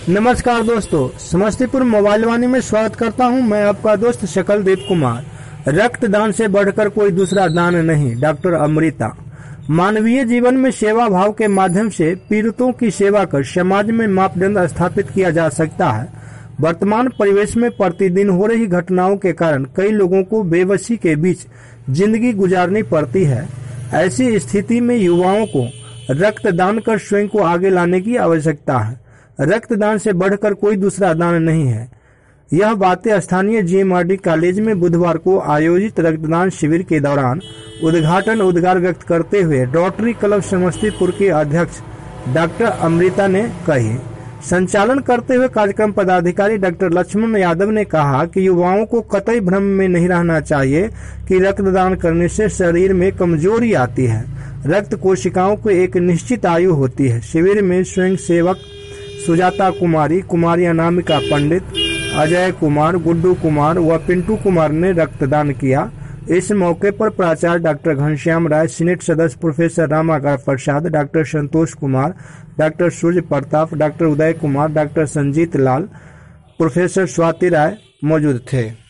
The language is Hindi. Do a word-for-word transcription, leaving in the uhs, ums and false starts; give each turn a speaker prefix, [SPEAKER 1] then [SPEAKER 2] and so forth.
[SPEAKER 1] नमस्कार दोस्तों, समस्तीपुर मोबाइल वाणी में स्वागत करता हूं। मैं आपका दोस्त शकलदीप कुमार। रक्तदान से बढ़कर कोई दूसरा दान नहीं। डॉक्टर अमृता। मानवीय जीवन में सेवा भाव के माध्यम से पीड़ितों की सेवा कर समाज में मापदंड स्थापित किया जा सकता है। वर्तमान परिवेश में प्रतिदिन हो रही घटनाओं के कारण कई लोगों को बेबसी के बीच जिंदगी गुजारनी पड़ती है। ऐसी स्थिति में युवाओं को रक्तदान कर स्वयं को आगे लाने की आवश्यकता है। रक्तदान से बढ़कर कोई दूसरा दान नहीं है। यह बातें स्थानीय जीएमआरडी कॉलेज में बुधवार को आयोजित रक्तदान शिविर के दौरान उद्घाटन उद्गार व्यक्त करते हुए रोटरी क्लब समस्तीपुर के अध्यक्ष डॉक्टर अमृता ने कही। संचालन करते हुए कार्यक्रम पदाधिकारी डॉक्टर लक्ष्मण यादव ने कहा कि युवाओं को कतई भ्रम में नहीं रहना चाहिए कि रक्तदान करने से शरीर में कमजोरी आती है। रक्त कोशिकाओं को एक निश्चित आयु होती है। शिविर में स्वयं सेवक सुजाता कुमारी, कुमारी अनामिका पंडित, अजय कुमार, गुड्डू कुमार व पिंटू कुमार ने रक्तदान किया। इस मौके पर प्राचार्य डॉक्टर घनश्याम राय, सीनेट सदस्य professor Ramakar Prasad, doctor Santosh Kumar, doctor Surya Pratap, doctor Uday Kumar, doctor Sanjeet Lal, professor Swati Rai मौजूद थे।